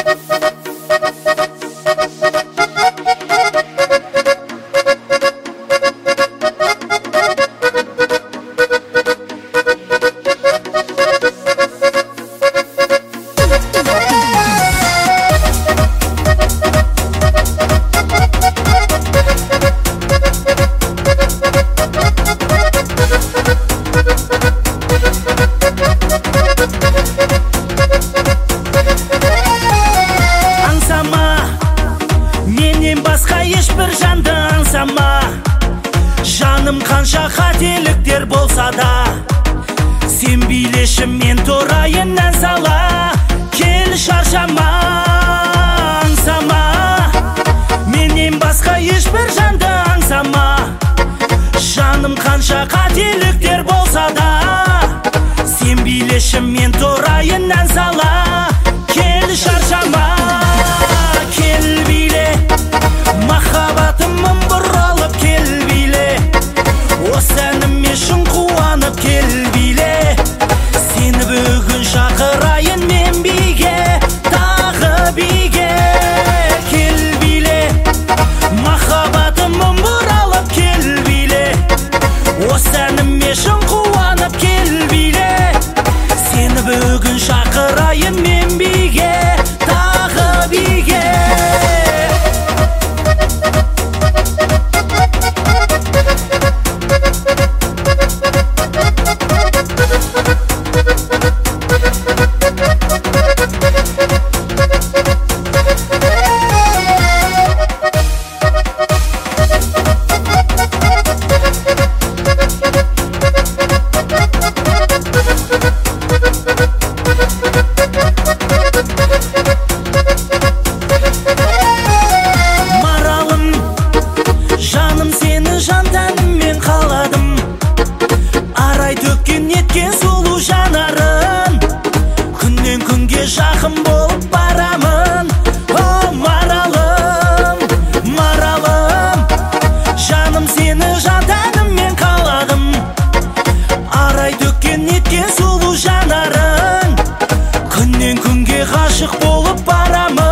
ешбір жанды аңсама, жаным қанша қателіктер болса да, сен билеші мен тұрайын ән сала, кел шаршама аңсама, менен басқа ешбір жанды аңсама, жаным қанша қателіктер болса да, сен билеші мен тұрайын ән сала, кел шаршама. Махаббатым мың бұралып кел биле, осы әніме шын қуанып кел биле, сені бүгін шақырайын мен биге, тағы биге кел биле. Махаббатым мың бұралып кел биле, осы әніме шын қуанып кел биле, сені бүгін шақырайын мен биге, тағы биге. Жақын болып барамын, о маралым, маралым, жаным сені жан тәніммен қаладым, арай төккен неткен сұлу жанарың, күннен күнге ғашық болып барамын.